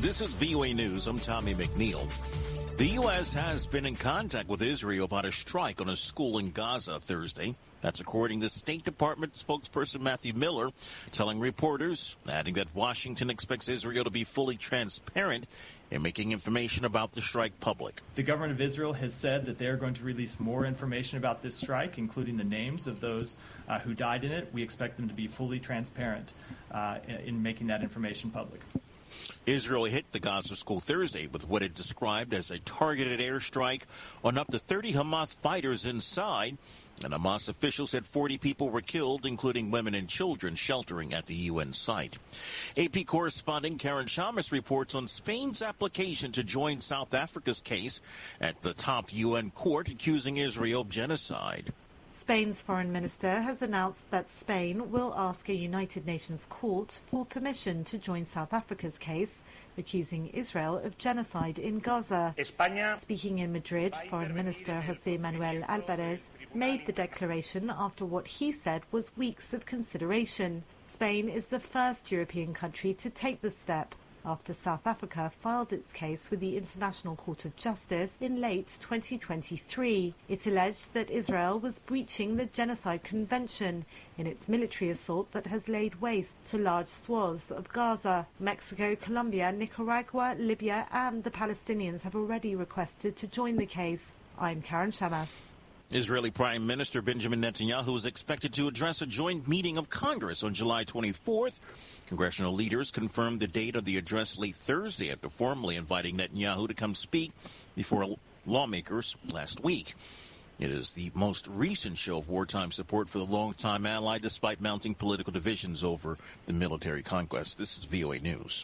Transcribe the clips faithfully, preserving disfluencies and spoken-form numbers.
This is V O A News. I'm Tommy McNeil. The U S has been in contact with Israel about a strike on a school in Gaza Thursday. That's according to State Department spokesperson Matthew Miller, telling reporters, adding that Washington expects Israel to be fully transparent in making information about the strike public. The government of Israel has said that they are going to release more information about this strike, including the names of those uh, who died in it. We expect them to be fully transparent uh, in making that information public. Israel hit the Gaza school Thursday with what it described as a targeted airstrike on up to thirty Hamas fighters inside. And Hamas officials said forty people were killed, including women and children sheltering at the U N site. A P correspondent Karen Shamas reports on Spain's application to join South Africa's case at the top U N court accusing Israel of genocide. Spain's foreign minister has announced that Spain will ask a United Nations court for permission to join South Africa's case, accusing Israel of genocide in Gaza. España. Speaking in Madrid, Foreign Minister José Manuel Álvarez made the declaration after what he said was weeks of consideration. Spain is the first European country to take the step, after South Africa filed its case with the International Court of Justice in late twenty twenty-three. It alleged that Israel was breaching the Genocide Convention in its military assault that has laid waste to large swaths of Gaza. Mexico, Colombia, Nicaragua, Libya and the Palestinians have already requested to join the case. I'm Karen Shamas. Israeli Prime Minister Benjamin Netanyahu is expected to address a joint meeting of Congress on July twenty-fourth. Congressional leaders confirmed the date of the address late Thursday after formally inviting Netanyahu to come speak before lawmakers last week. It is the most recent show of wartime support for the longtime ally, despite mounting political divisions over the military conquest. This is V O A News.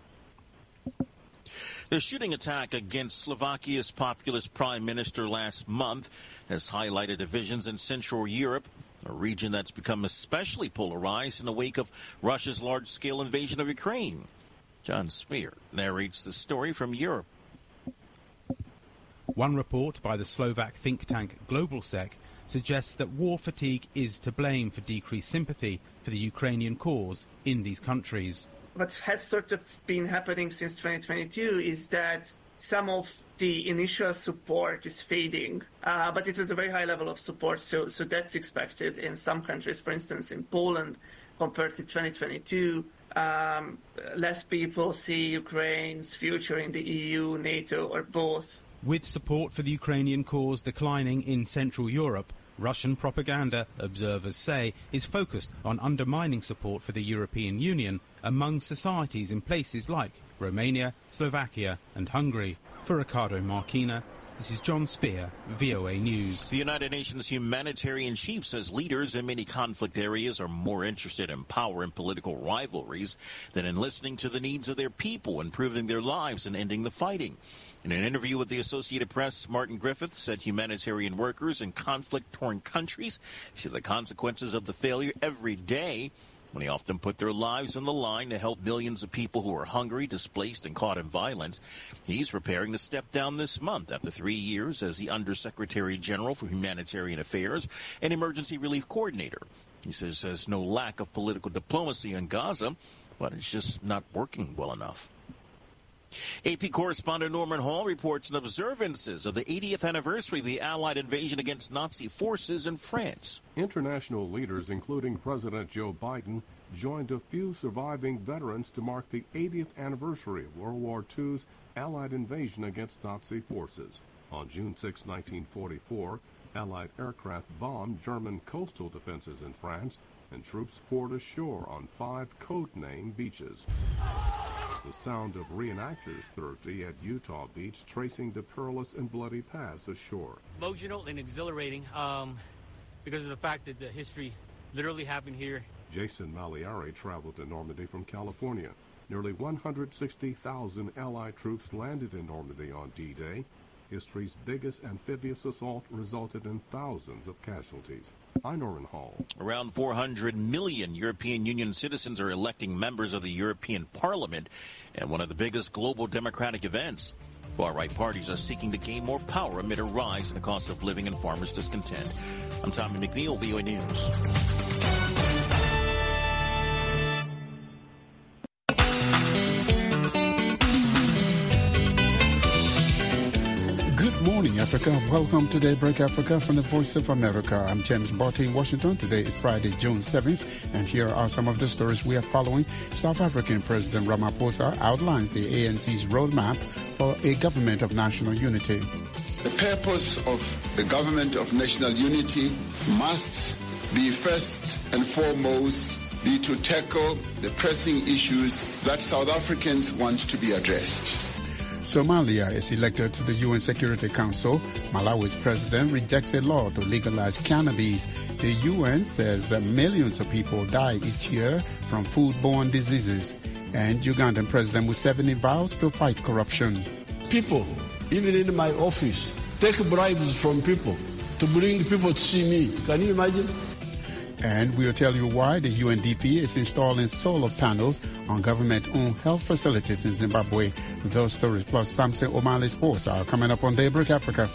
The shooting attack against Slovakia's populist prime minister last month has highlighted divisions in Central Europe, a region that's become especially polarized in the wake of Russia's large-scale invasion of Ukraine. John Spear narrates the story from Europe. One report by the Slovak think tank GlobalSec suggests that war fatigue is to blame for decreased sympathy for the Ukrainian cause in these countries. What has sort of been happening since twenty twenty-two is that some of the initial support is fading, uh, but it was a very high level of support, so so that's expected in some countries. For instance, in Poland, compared to twenty twenty-two, um, less people see Ukraine's future in the E U, NATO, or both. With support for the Ukrainian cause declining in Central Europe, Russian propaganda, observers say, is focused on undermining support for the European Union among societies in places like Romania, Slovakia and Hungary. For Ricardo Marquina, this is John Spear, V O A News. The United Nations humanitarian chief says leaders in many conflict areas are more interested in power and political rivalries than in listening to the needs of their people, improving their lives and ending the fighting. In an interview with the Associated Press, Martin Griffiths said humanitarian workers in conflict-torn countries see the consequences of the failure every day, when they often put their lives on the line to help millions of people who are hungry, displaced, and caught in violence. He's preparing to step down this month after three years as the Undersecretary General for Humanitarian Affairs and Emergency Relief Coordinator. He says there's no lack of political diplomacy in Gaza, but it's just not working well enough. A P correspondent Norman Hall reports on observances of the eightieth anniversary of the Allied invasion against Nazi forces in France. International leaders, including President Joe Biden, joined a few surviving veterans to mark the eightieth anniversary of World War Two's Allied invasion against Nazi forces. On June sixth, nineteen forty-four, Allied aircraft bombed German coastal defenses in France, and troops poured ashore on five code-named beaches. The sound of reenactors Thursday at Utah Beach, tracing the perilous and bloody paths ashore. Emotional and exhilarating um, because of the fact that the history literally happened here. Jason Maliari traveled to Normandy from California. Nearly one hundred sixty thousand Allied troops landed in Normandy on D-Day. History's biggest amphibious assault resulted in thousands of casualties. I'm Norman Hall. Around four hundred million European Union citizens are electing members of the European Parliament, and one of the biggest global democratic events. Far-right parties are seeking to gain more power amid a rise in the cost of living and farmers' discontent. I'm Tommy McNeil, V O A News. Africa. Welcome to Daybreak Africa from the Voice of America. I'm James Barty in Washington. Today is Friday, June seventh, and here are some of the stories we are following. South African President Ramaphosa outlines the A N C's roadmap for a government of national unity. The purpose of the government of national unity must be first and foremost be to tackle the pressing issues that South Africans want to be addressed. Somalia is elected to the U N Security Council. Malawi's president rejects a law to legalize cannabis. The U N says that millions of people die each year from foodborne diseases. And Ugandan President Museveni vows to fight corruption. People, even in my office, take bribes from people to bring people to see me. Can you imagine? And we'll tell you why the U N D P is installing solar panels on government-owned health facilities in Zimbabwe. Those stories plus Samson O'Malley Sports are coming up on Daybreak Africa.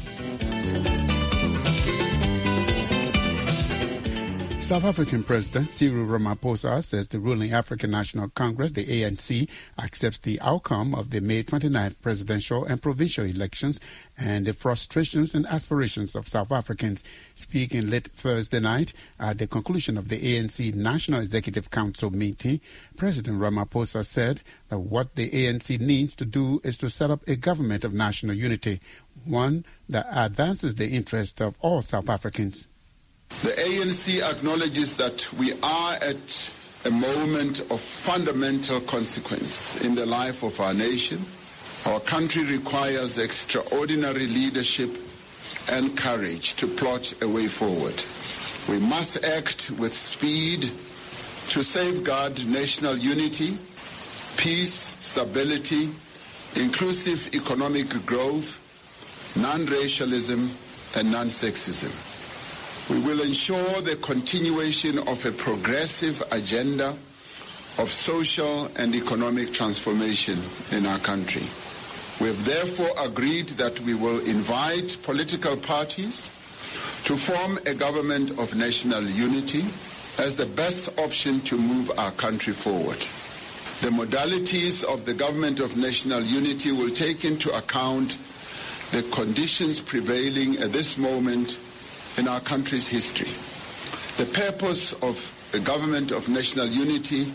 South African President Cyril Ramaphosa says the ruling African National Congress, the A N C, accepts the outcome of the May twenty-ninth presidential and provincial elections and the frustrations and aspirations of South Africans. Speaking late Thursday night at the conclusion of the A N C National Executive Council meeting, President Ramaphosa said that what the A N C needs to do is to set up a government of national unity, one that advances the interests of all South Africans. The A N C acknowledges that we are at a moment of fundamental consequence in the life of our nation. Our country requires extraordinary leadership and courage to plot a way forward. We must act with speed to safeguard national unity, peace, stability, inclusive economic growth, non-racialism, and non-sexism. We will ensure the continuation of a progressive agenda of social and economic transformation in our country. We have therefore agreed that we will invite political parties to form a government of national unity as the best option to move our country forward. The modalities of the government of national unity will take into account the conditions prevailing at this moment in our country's history. The purpose of the government of national unity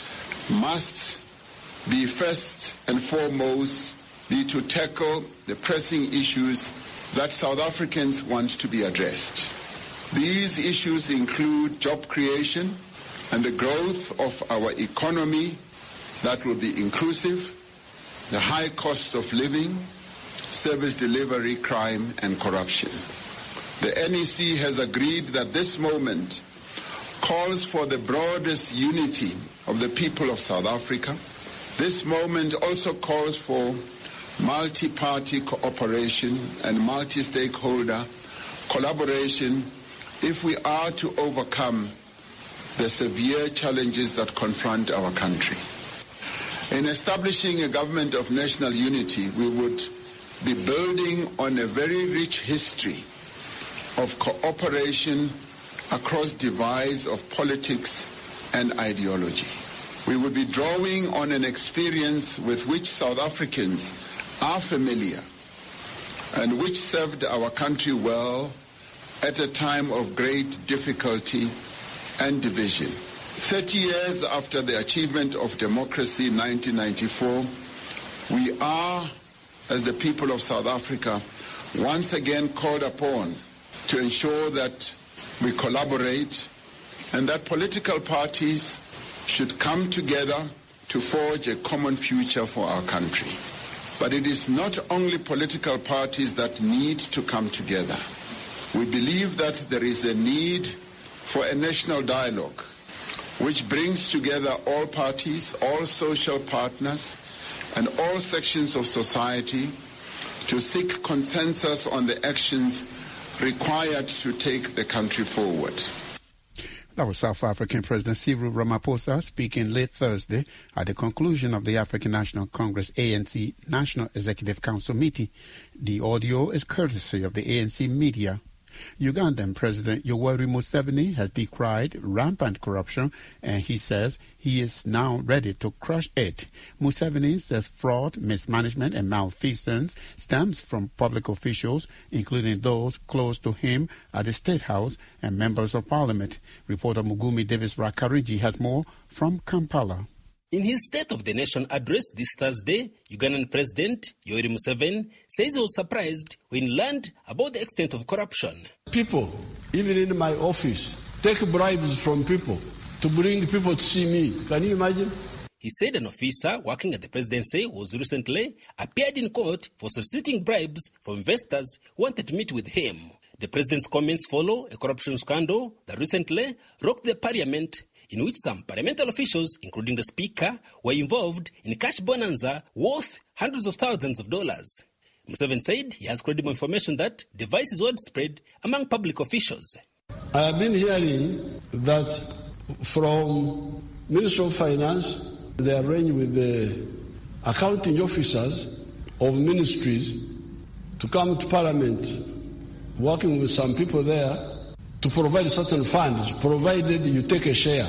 must be first and foremost be to tackle the pressing issues that South Africans want to be addressed. These issues include job creation and the growth of our economy that will be inclusive, the high cost of living, service delivery, crime, and corruption. The N E C has agreed that this moment calls for the broadest unity of the people of South Africa. This moment also calls for multi-party cooperation and multi-stakeholder collaboration if we are to overcome the severe challenges that confront our country. In establishing a government of national unity, we would be building on a very rich history of cooperation across divides of politics and ideology. We will be drawing on an experience with which South Africans are familiar and which served our country well at a time of great difficulty and division. Thirty years after the achievement of democracy in nineteen ninety-four, we are, as the people of South Africa, once again called upon to ensure that we collaborate and that political parties should come together to forge a common future for our country. But it is not only political parties that need to come together. We believe that there is a need for a national dialogue which brings together all parties, all social partners, and all sections of society to seek consensus on the actions required to take the country forward. That was South African President Cyril Ramaphosa speaking late Thursday at the conclusion of the African National Congress A N C National Executive Council meeting. The audio is courtesy of the A N C media. Ugandan President Yoweri Museveni has decried rampant corruption, and he says he is now ready to crush it. Museveni says fraud, mismanagement, and malfeasance stems from public officials, including those close to him at the State House and members of Parliament. Reporter Mugumi Davis Rakariji has more from Kampala. In his State of the Nation address this Thursday, Ugandan President Yoweri Museveni says he was surprised when he learned about the extent of corruption. People, even in my office, take bribes from people to bring people to see me. Can you imagine? He said an officer working at the presidency was recently appeared in court for soliciting bribes from investors who wanted to meet with him. The president's comments follow a corruption scandal that recently rocked the parliament, in which some parliamentary officials, including the speaker, were involved in cash bonanza worth hundreds of thousands of dollars. Museveni said he has credible information that the vice is widespread among public officials. I have been hearing that from Ministry of Finance, they arrange with the accounting officers of ministries to come to Parliament, working with some people there, to provide certain funds, provided you take a share.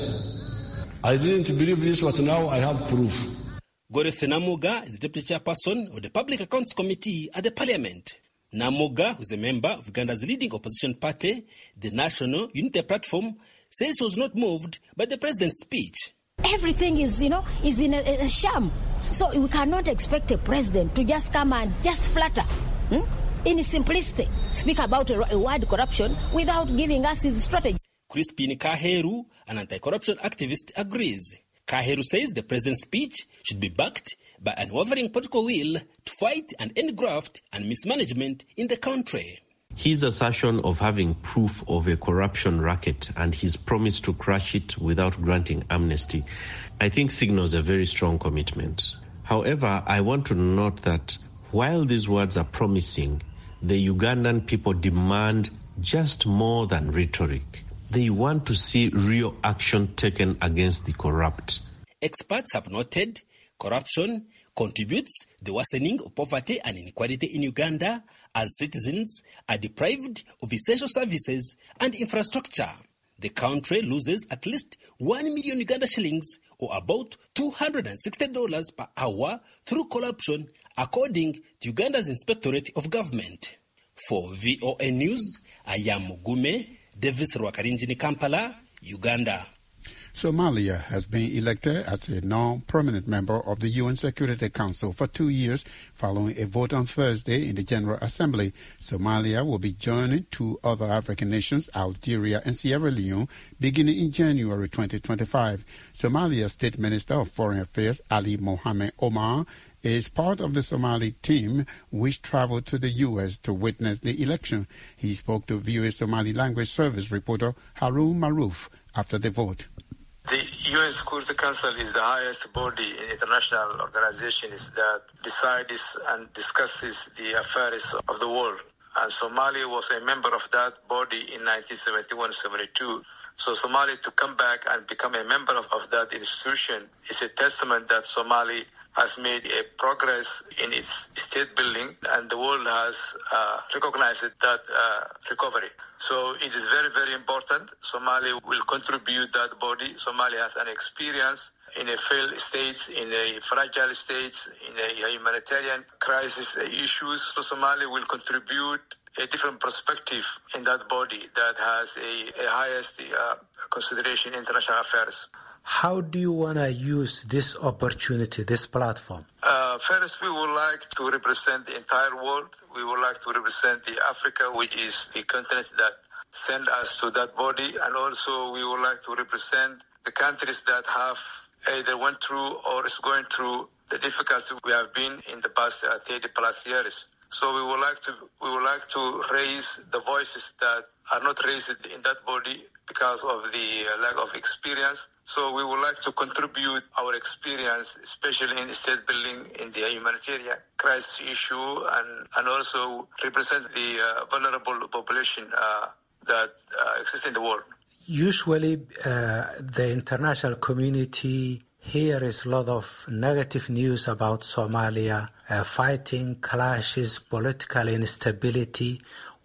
I didn't believe this, but now I have proof. Goreth Namuga is the deputy chairperson of the Public Accounts Committee at the Parliament. Namuga, who is a member of Uganda's leading opposition party, the National Unity Platform, says he was not moved by the president's speech. Everything is, you know, is in a, a sham. So we cannot expect a president to just come and just flatter. Hmm? In simplicity, speak about a, a word corruption without giving us his strategy. Crispin Kaheru, an anti-corruption activist, agrees. Kaheru says the president's speech should be backed by an unwavering political will to fight and end graft and mismanagement in the country. His assertion of having proof of a corruption racket and his promise to crush it without granting amnesty, I think signals a very strong commitment. However, I want to note that while these words are promising, the Ugandan people demand just more than rhetoric. They want to see real action taken against the corrupt. Experts have noted corruption contributes to the worsening of poverty and inequality in Uganda as citizens are deprived of essential services and infrastructure. The country loses at least one million Uganda shillings, or about two hundred sixty dollars per hour, through corruption, according to Uganda's Inspectorate of Government. For V O A News, I am Mugume Davis Rwakarinjini, Kampala, Uganda. Somalia has been elected as a non-permanent member of the U N Security Council for two years following a vote on Thursday in the General Assembly. Somalia will be joining two other African nations, Algeria and Sierra Leone, beginning in January twenty twenty-five. Somalia's State Minister of Foreign Affairs, Ali Mohammed Omar, is part of the Somali team which traveled to the U S to witness the election. He spoke to V O A Somali Language Service reporter Harun Maruf after the vote. The U N Security Council is the highest body in international organizations that decides and discusses the affairs of the world. And Somalia was a member of that body in nineteen seventy-one seventy-two. So Somalia to come back and become a member of, of that institution is a testament that Somalia has made a progress in its state building, and the world has uh, recognized that uh, recovery. So it is very, very important. Somalia will contribute that body. Somalia has an experience in a failed state, in a fragile state, in a humanitarian crisis issues. So Somalia will contribute a different perspective in that body that has a, a highest uh, consideration in international affairs. How do you want to use this opportunity, this platform? Uh, first, we would like to represent the entire world. We would like to represent the Africa, which is the continent that sent us to that body. And also, we would like to represent the countries that have either went through or is going through the difficulties we have been in the past uh, thirty plus years. So we would like to we would like to raise the voices that are not raised in that body because of the lack of experience. So we would like to contribute our experience, especially in state building, in the humanitarian crisis issue, and, and also represent the uh, vulnerable population uh, that uh, exists in the world. Usually, uh, the international community hears a lot of negative news about Somalia, uh, fighting, clashes, political instability.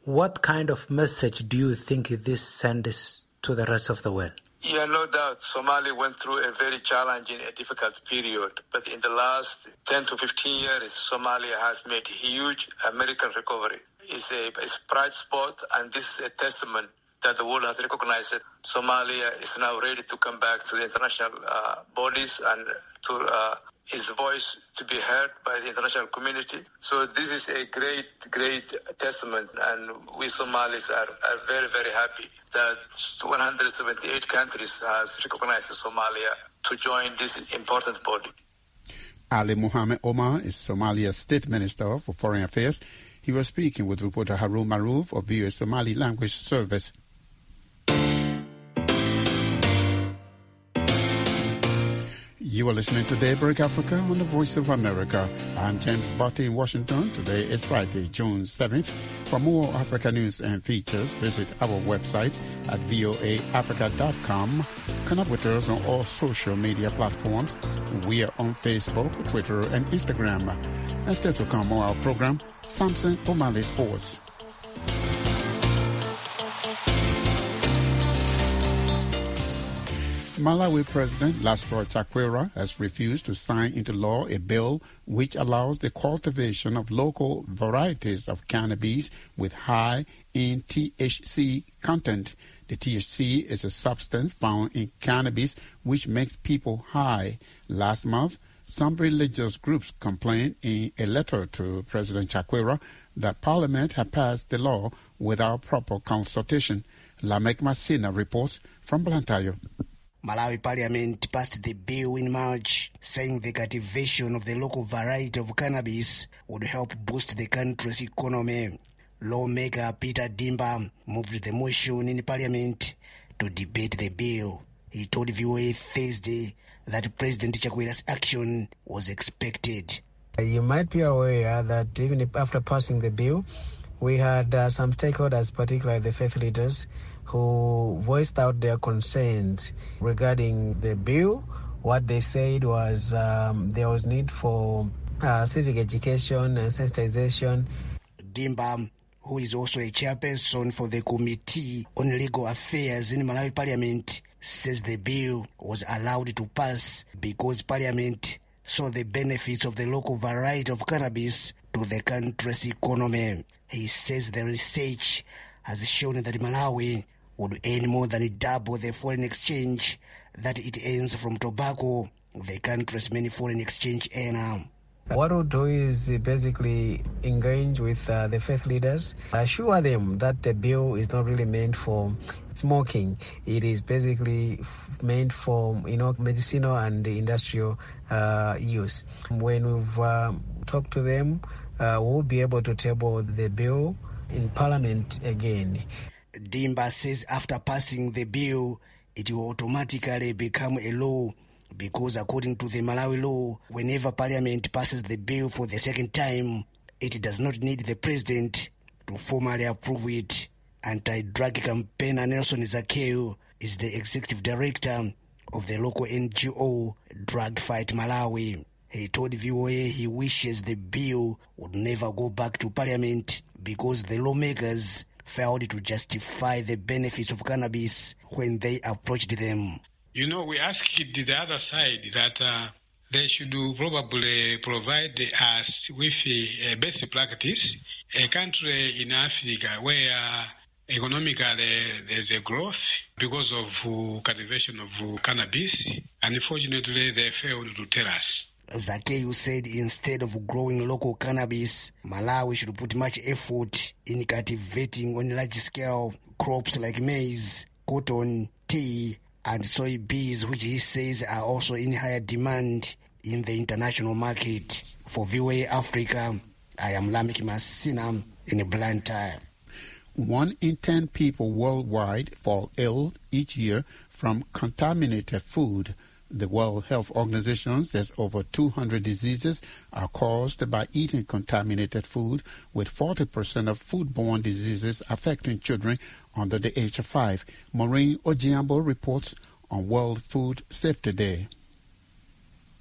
What kind of message do you think this sends to the rest of the world? Yeah, no doubt. Somalia went through a very challenging and difficult period. But in the last ten to fifteen years, Somalia has made huge American recovery. It's a, it's a bright spot, and this is a testament that the world has recognized that Somalia is now ready to come back to the international uh, bodies and to uh, his voice to be heard by the international community. So this is a great, great testament, and we Somalis are, are very, very happy that one hundred seventy-eight countries has recognized Somalia to join this important body. Ali Mohammed Omar is Somalia's State Minister for Foreign Affairs. He was speaking with reporter Harun Maruf of V O A Somali Language Service. You are listening to Daybreak Africa on the Voice of America. I'm James Botti in Washington. Today is Friday, June seventh. For more Africa news and features, visit our website at voa africa dot com. Connect with us on all social media platforms. We are on Facebook, Twitter, and Instagram. And still to come on our program, Samson Omali Sports. Malawi President Lasro Chakwera has refused to sign into law a bill which allows the cultivation of local varieties of cannabis with high in T H C content. The T H C is a substance found in cannabis which makes people high. Last month, some religious groups complained in a letter to President Chakwera that Parliament had passed the law without proper consultation. Lamek Masina reports from Blantyre. Malawi Parliament passed the bill in March, saying the cultivation of the local variety of cannabis would help boost the country's economy. Lawmaker Peter Dimba moved the motion in Parliament to debate the bill. He told V O A Thursday that President Chakwera's action was expected. You might be aware that even after passing the bill, we had uh, some stakeholders, particularly the faith leaders, who voiced out their concerns regarding the bill. What they said was um, there was need for uh, civic education and sensitization. Dimba, who is also a chairperson for the Committee on Legal Affairs in Malawi Parliament, says the bill was allowed to pass because Parliament saw the benefits of the local variety of cannabis to the country's economy. He says the research has shown that Malawi would earn more than double the foreign exchange that it earns from tobacco, the country's main foreign exchange earner. What we'll do is basically engage with uh, the faith leaders, assure them that the bill is not really meant for smoking. It is basically meant for, you know, medicinal and industrial uh, use. When we've uh, talked to them, uh, we'll be able to table the bill in Parliament again. Dimba says after passing the bill, it will automatically become a law because according to the Malawi law, whenever Parliament passes the bill for the second time, it does not need the President to formally approve it. Anti-drug campaigner Nelson Zakeu is the executive director of the local N G O Drug Fight Malawi. He told V O A he wishes the bill would never go back to Parliament because the lawmakers failed to justify the benefits of cannabis when they approached them. You know, we asked the other side that uh, they should probably provide us with a best practice. A country in Africa where uh, economically there's a growth because of uh, cultivation of cannabis. Unfortunately, they failed to tell us. Zakeu said instead of growing local cannabis, Malawi should put much effort in cultivating on large scale crops like maize, cotton, tea, and soybeans, which he says are also in higher demand in the international market. For V O A Africa, I am Lamek Masina in Blantyre. One in ten people worldwide fall ill each year from contaminated food. The World Health Organization says over two hundred diseases are caused by eating contaminated food, with forty percent of foodborne diseases affecting children under the age of five. Maureen Ojiambo reports on World Food Safety Day.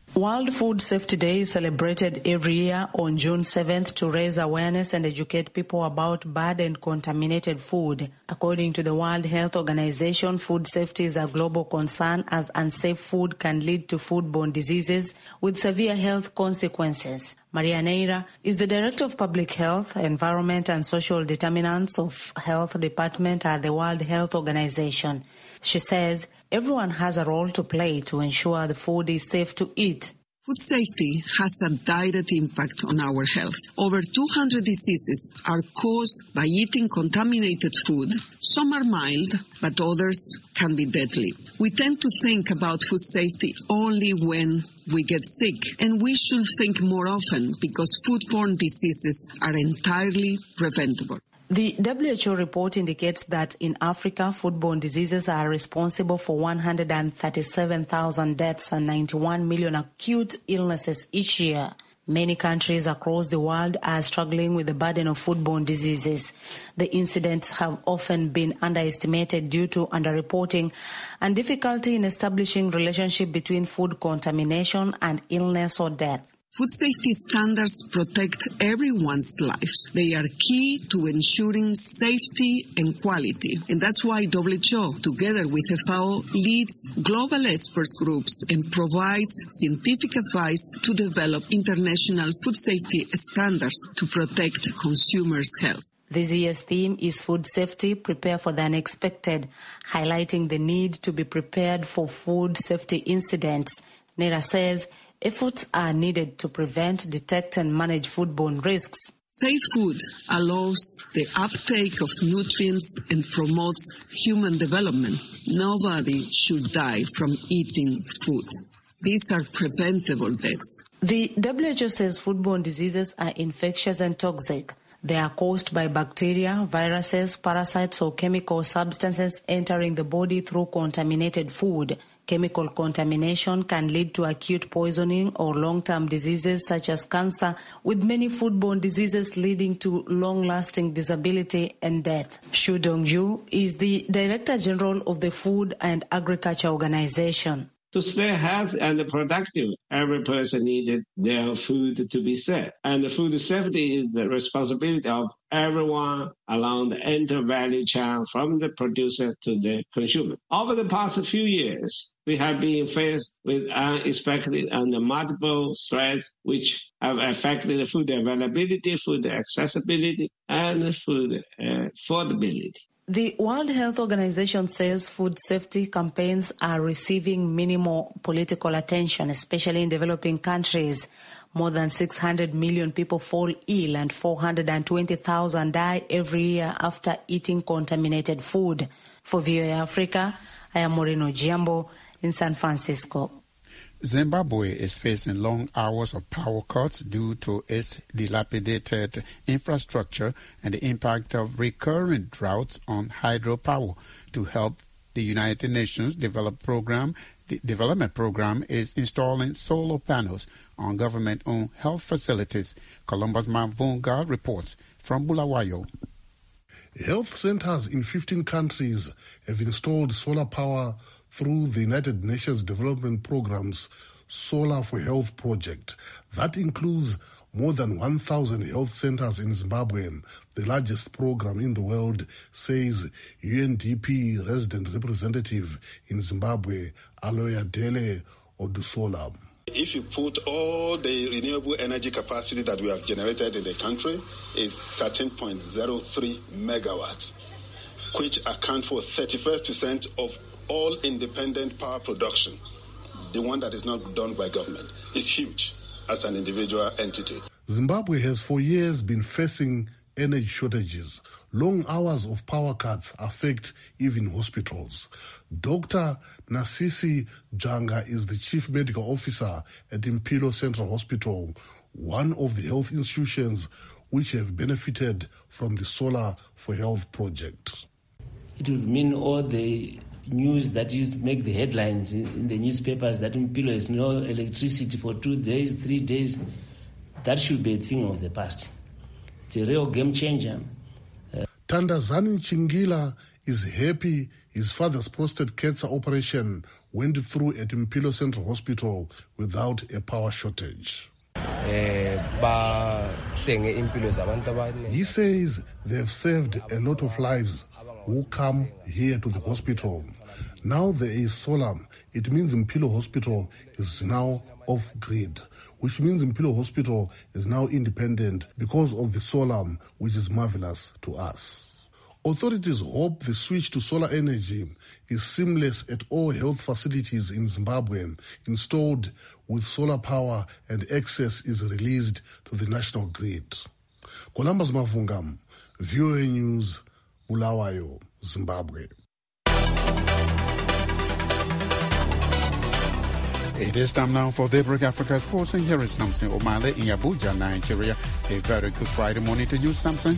World Food Safety Day is celebrated every year on June seventh to raise awareness and educate people about bad and contaminated food. According to the World Health Organization, food safety is a global concern as unsafe food can lead to foodborne diseases with severe health consequences. Maria Neira is the Director of Public Health, Environment and Social Determinants of Health Department at the World Health Organization. She says everyone has a role to play to ensure the food is safe to eat. Food safety has a direct impact on our health. Over two hundred diseases are caused by eating contaminated food. Some are mild, but others can be deadly. We tend to think about food safety only when we get sick, and we should think more often because foodborne diseases are entirely preventable. The W H O report indicates that in Africa, foodborne diseases are responsible for one hundred thirty-seven thousand deaths and ninety-one million acute illnesses each year. Many countries across the world are struggling with the burden of foodborne diseases. The incidents have often been underestimated due to underreporting and difficulty in establishing relationship between food contamination and illness or death. Food safety standards protect everyone's lives. They are key to ensuring safety and quality. And that's why W H O, together with F A O, leads global experts groups and provides scientific advice to develop international food safety standards to protect consumers' health. This year's theme is Food Safety, Prepare for the Unexpected, highlighting the need to be prepared for food safety incidents. Neira says efforts are needed to prevent, detect, and manage foodborne risks. Safe food allows the uptake of nutrients and promotes human development. Nobody should die from eating food. These are preventable deaths. The W H O says foodborne diseases are infectious and toxic. They are caused by bacteria, viruses, parasites, or chemical substances entering the body through contaminated food. Chemical contamination can lead to acute poisoning or long-term diseases such as cancer, with many foodborne diseases leading to long-lasting disability and death. Xu Dongyu is the Director General of the Food and Agriculture Organization. To stay healthy and productive, every person needed their food to be safe. And food safety is the responsibility of everyone along the entire value chain from the producer to the consumer. Over the past few years, we have been faced with unexpected and multiple threats which have affected food availability, food accessibility, and food uh, affordability. The World Health Organization says food safety campaigns are receiving minimal political attention, especially in developing countries. More than six hundred million people fall ill and four hundred twenty thousand die every year after eating contaminated food. For V O A Africa, I am Moreno Giambo in San Francisco. Zimbabwe is facing long hours of power cuts due to its dilapidated infrastructure and the impact of recurring droughts on hydropower. To help the United Nations develop program, the development program is installing solar panels on government-owned health facilities. Columbus Mavunga reports from Bulawayo. Health centers in fifteen countries have installed solar power through the United Nations Development Program's Solar for Health project. That includes more than one thousand health centers in Zimbabwe, the largest program in the world, says U N D P resident representative in Zimbabwe, Aloyadele Odusola. If you put all the renewable energy capacity that we have generated in the country, is thirteen point zero three megawatts, which account for thirty-five percent of all independent power production, the one that is not done by government, is huge as an individual entity. Zimbabwe has for years been facing energy shortages. Long hours of power cuts affect even hospitals. Doctor Nasisi Janga is the chief medical officer at Impilo Central Hospital, one of the health institutions which have benefited from the Solar for Health project. It would mean all the news that used to make the headlines in, in the newspapers that Impilo has no electricity for two days, three days. That should be a thing of the past. It's a real game changer. Uh, Tandazani Chingila is happy his father's prostate cancer operation went through at Mpilo Central Hospital without a power shortage. He says they've saved a lot of lives who come here to the hospital. Now there is solar. It means Mpilo Hospital is now off-grid, which means Mpilo Hospital is now independent because of the solar, which is marvelous to us. Authorities hope the switch to solar energy is seamless at all health facilities in Zimbabwe installed with solar power and access is released to the national grid. Columbus Mavungam, V O A News, Bulawayo, Zimbabwe. It is time now for Daybreak Africa Sports, and here is Samson Omale in Abuja, Nigeria. A very good Friday morning to you, Samson.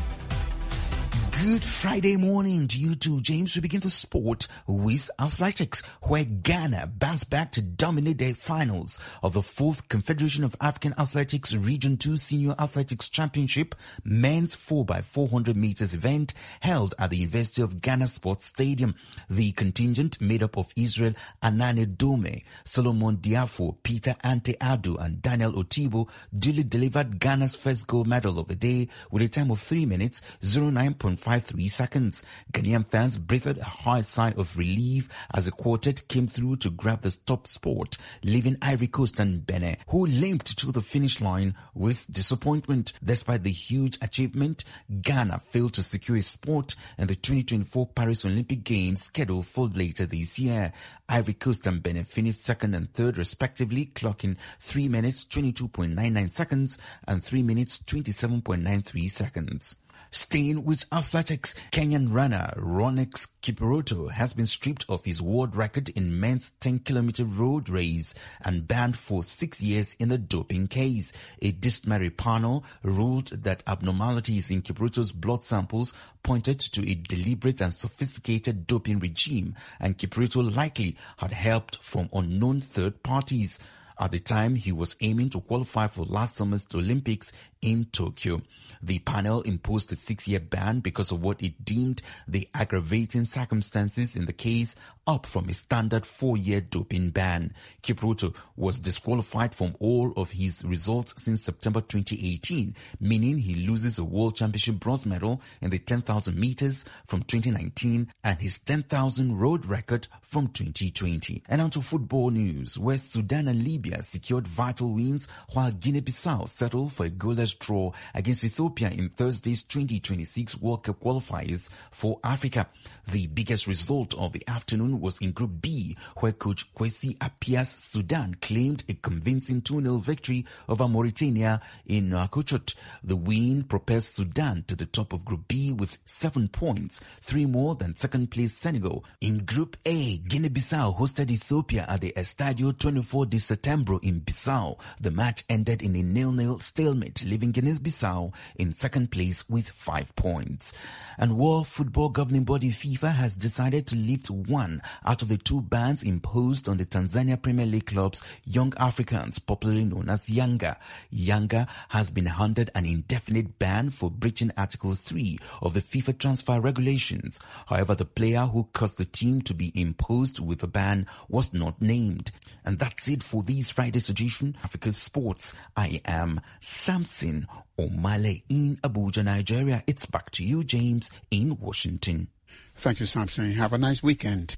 Good Friday morning to you too, James. We begin the sport with athletics, where Ghana bounced back to dominate the finals of the fourth Confederation of African Athletics Region two Senior Athletics Championship men's four by four hundred meters event held at the University of Ghana Sports Stadium. The contingent made up of Israel Anane Dome, Solomon Diafo, Peter Ante Adu and Daniel Otibo duly delivered Ghana's first gold medal of the day with a time of three minutes, oh nine point five three seconds. Ghanaian fans breathed a high sigh of relief as the quartet came through to grab the top spot, leaving Ivory Coast and Benin, who limped to the finish line with disappointment. Despite the huge achievement, Ghana failed to secure a spot in the twenty twenty-four Paris Olympic Games scheduled for later this year. Ivory Coast and Benin finished second and third respectively, clocking three minutes twenty-two point nine nine seconds and three minutes twenty-seven point nine three seconds. Staying with athletics, Kenyan runner Ronix Kipruto has been stripped of his world record in men's ten kilometer road race and banned for six years in a doping case. A disciplinary panel ruled that abnormalities in Kipruto's blood samples pointed to a deliberate and sophisticated doping regime, and Kipruto likely had help from unknown third parties. At the time, he was aiming to qualify for last summer's Olympics in Tokyo. The panel imposed a six-year ban because of what it deemed the aggravating circumstances in the case, up from a standard four-year doping ban. Kipruto was disqualified from all of his results since September twenty eighteen, meaning he loses a World Championship bronze medal in the ten thousand meters from twenty nineteen and his ten thousand road record from twenty twenty. And on to football news, where Sudan and Libya secured vital wins while Guinea-Bissau settled for a goalless draw against Ethiopia in Thursday's twenty twenty-six World Cup qualifiers for Africa. The biggest result of the afternoon was in Group B, where coach Kwesi Appiah's Sudan claimed a convincing two nil victory over Mauritania in Nouakchott. The win propels Sudan to the top of Group B with seven points, three more than second-place Senegal. In Group A, Guinea-Bissau hosted Ethiopia at the Estadio twenty-four de Setembro in Bissau. The match ended in a nil nil stalemate, leaving Guinea-Bissau in second place with five points. And World Football Governing Body FIFA has decided to lift one out of the two bans imposed on the Tanzania Premier League club's Young Africans, popularly known as Yanga. Yanga has been handed an indefinite ban for breaching Article three of the FIFA transfer regulations. However, the player who caused the team to be imposed with a ban was not named. And that's it for this Friday's edition of Africa's Sports. I am Samson Omale in Abuja, Nigeria. It's back to you, James, in Washington. Thank you, Samson. Have a nice weekend.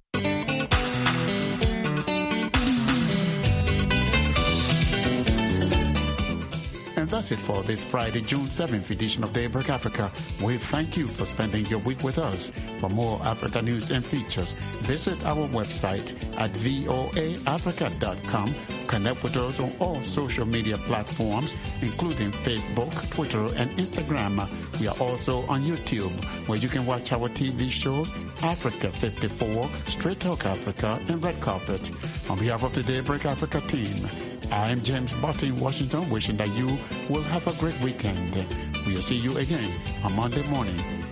And that's it for this Friday, June seventh edition of Daybreak Africa. We thank you for spending your week with us. For more Africa news and features, visit our website at voa africa dot com. Connect with us on all social media platforms, including Facebook, Twitter, and Instagram. We are also on YouTube, where you can watch our T V shows, Africa fifty-four, Straight Talk Africa, and Red Carpet. On behalf of the Daybreak Africa team, I am James Botte in Washington, wishing that you will have a great weekend. We'll see you again on Monday morning.